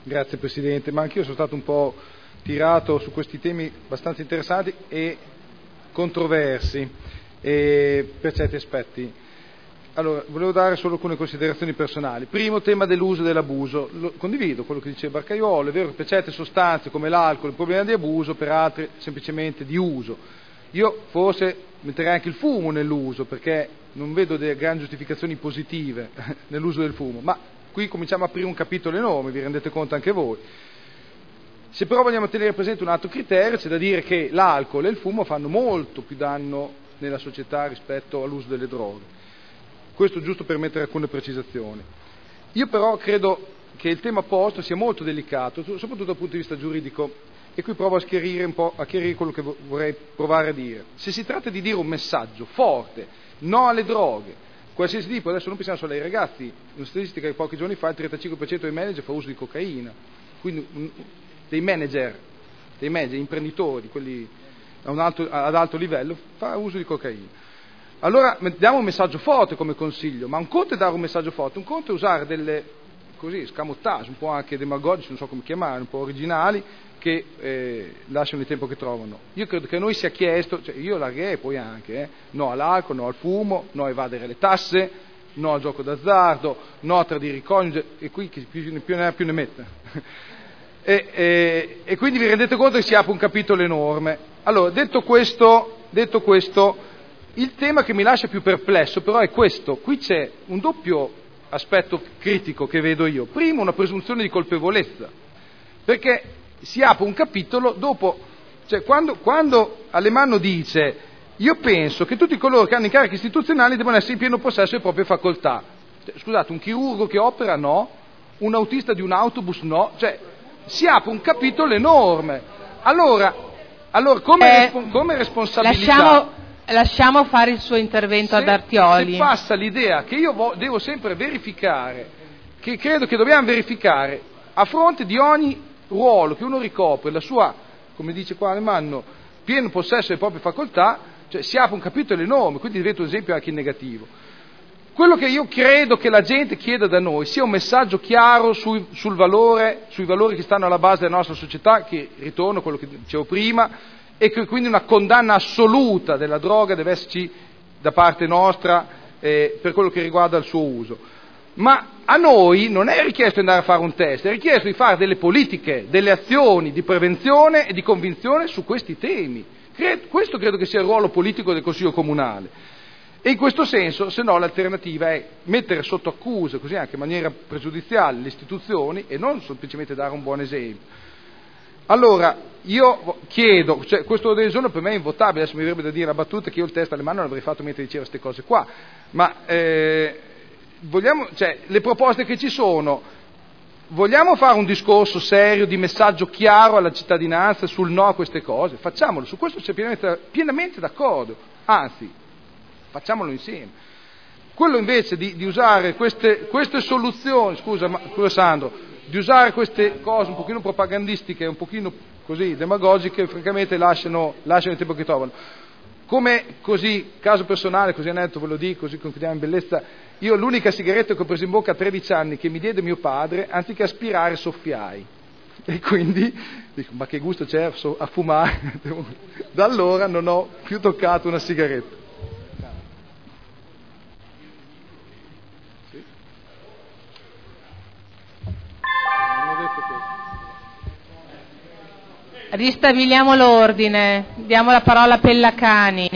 Grazie Presidente, ma anch'io sono stato un po' tirato su questi temi abbastanza interessanti e controversi per certi aspetti. Allora, volevo dare solo alcune considerazioni personali. Primo, tema dell'uso e dell'abuso. Condivido quello che dice Barcaiuolo, è vero che per certe sostanze come l'alcol il problema di abuso, per altre semplicemente di uso. Io forse metterei anche il fumo nell'uso, perché non vedo delle grandi giustificazioni positive nell'uso del fumo, ma qui cominciamo a aprire un capitolo enorme, vi rendete conto anche voi. Se però vogliamo tenere presente un altro criterio, c'è da dire che l'alcol e il fumo fanno molto più danno nella società rispetto all'uso delle droghe. Questo giusto per mettere alcune precisazioni. Io però credo che il tema posto sia molto delicato, soprattutto dal punto di vista giuridico, e qui provo a chiarire quello che vorrei provare a dire. Se si tratta di dire un messaggio forte, no alle droghe, qualsiasi tipo, adesso non pensiamo solo ai ragazzi, una statistica di pochi giorni fa, il 35% dei manager fa uso di cocaina, quindi dei manager, imprenditori, quelli ad alto livello, fa uso di cocaina. Allora diamo un messaggio forte come consiglio, ma un conto è dare un messaggio forte, un conto è usare delle scamotage, un po' anche demagogici, non so come chiamare, un po' originali, che lasciano il tempo che trovano. Io credo che a noi sia chiesto, cioè io largherei poi anche, no all'alcol, no al fumo, no a evadere le tasse, no al gioco d'azzardo, no a tradire i coniugi, e qui chi più ne ha più ne metta. E quindi vi rendete conto che si apre un capitolo enorme. Allora, detto questo, il tema che mi lascia più perplesso però è questo: qui c'è un doppio aspetto critico che vedo io. Primo, una presunzione di colpevolezza, perché si apre un capitolo dopo, cioè quando Alemanno dice io penso che tutti coloro che hanno incarichi istituzionali devono essere in pieno possesso delle proprie facoltà. Scusate, un chirurgo che opera no, un autista di un autobus no, cioè si apre un capitolo enorme. Allora come responsabilità... Lasciamo fare il suo intervento ad Artioli. Se passa l'idea che io devo sempre verificare, che credo che dobbiamo verificare a fronte di ogni ruolo che uno ricopre, la sua, come dice qua Alemanno, pieno possesso delle proprie facoltà, cioè si apre un capitolo enorme, quindi diventa un esempio anche in negativo. Quello che io credo che la gente chieda da noi sia un messaggio chiaro sui valori che stanno alla base della nostra società, che ritorno a quello che dicevo prima, e che quindi una condanna assoluta della droga deve esserci da parte nostra per quello che riguarda il suo uso. Ma a noi non è richiesto andare a fare un test, è richiesto di fare delle politiche, delle azioni di prevenzione e di convinzione su questi temi. Questo credo che sia il ruolo politico del Consiglio Comunale. E in questo senso, se no, l'alternativa è mettere sotto accusa, così anche in maniera pregiudiziale, le istituzioni e non semplicemente dare un buon esempio. Allora, io chiedo, cioè questo ordine del giorno per me è invotabile, adesso mi verrebbe da dire la battuta che io il test alle mani non l'avrei fatto mentre diceva queste cose qua, ma le proposte che ci sono, vogliamo fare un discorso serio, di messaggio chiaro alla cittadinanza sul no a queste cose? Facciamolo, su questo c'è pienamente d'accordo, anzi, facciamolo insieme. Quello invece di usare queste soluzioni, scusa Sandro, di usare queste cose un pochino propagandistiche, un pochino così demagogiche, francamente lasciano il tempo che trovano. Come così, caso personale, così aneddoto ve lo dico, così confidiamo in bellezza, io l'unica sigaretta che ho preso in bocca a 13 anni che mi diede mio padre, anziché aspirare soffiai. E quindi dico, ma che gusto c'è a fumare? Da allora non ho più toccato una sigaretta. Ristabiliamo l'ordine, diamo la parola a Pellacani.